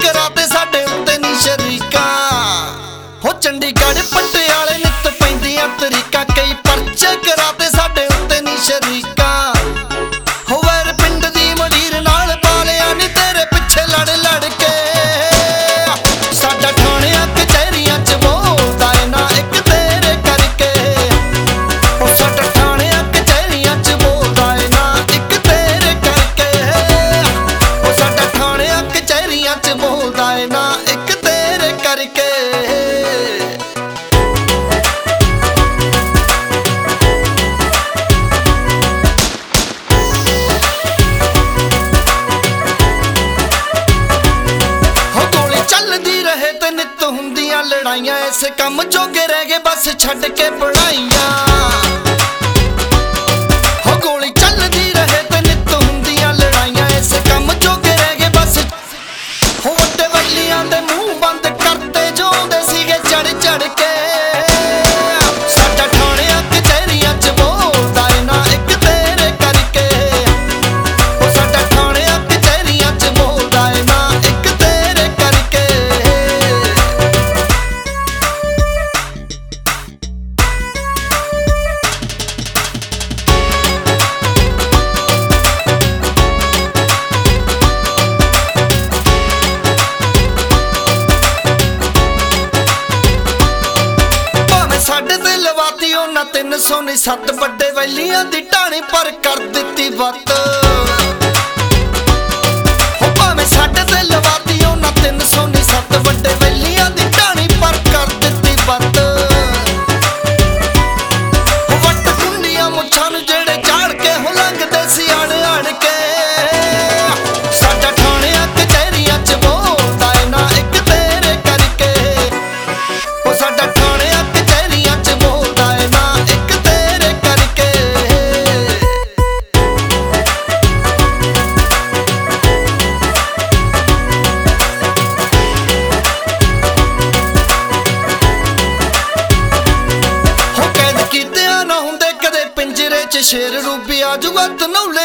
कराते साडे उत्ते नी शरीका हो चंडीगढ़ पटियाले नित पैंदियां तरीका कई परचे कराते साडे उत्ते नी शरीका हो वैर पिंड दी मडीर नाल पालिया नी तेरे पिछे लड़ लड़ के साडा ठाणियां कचहरियां च बोलदा ए ना एक तेरे करके हो साडा ठाणियां कचहरियां च बोलदा ए ना एक तेरे करके हो साडा ठाणियां कचहरियां च बोलदा ए ना एक तेरे करके लड़ाइयां इस कम जोगे रह गए बस छड़ के पढ़ाइयां हो गोली चलदी रहे ते नित हुंदियां लड़ाइयां इस कम जोगे रह गए बस हो वड्डे वल्लियां दे मुंह बंद करते जोंदे सीगे चढ़ चढ़ के साडा ठाणियां कचहरियां च बोलदा ए ना एक तेरे करके हो साडा ठाणियां कचहरियां च बोलदा ए ना एक तेरे करके साडे ते लवाती उन्हां 307 वड्डे वैलियां दी ढाणी पर कर दित्ती वत हो भावें साडे ते लवाती उन्हां 307 वड्डे वैलियां दी ढाणी पर कर दित्ती वत हो वट कुंडियां मुछां नूं जेड़े झाड़ के हो लंघदे सी अड़ अड़ के साडा ठाणियां कचहरियां च बोलदा ए ना एक तेरे करके हो साडा ठाणियां कचहरियां च बोलदा ए ना एक तेरे करके हो कैद कीतियां ना हुंदे कदे पिंजरे च शेर रूबी आजूगा तनौले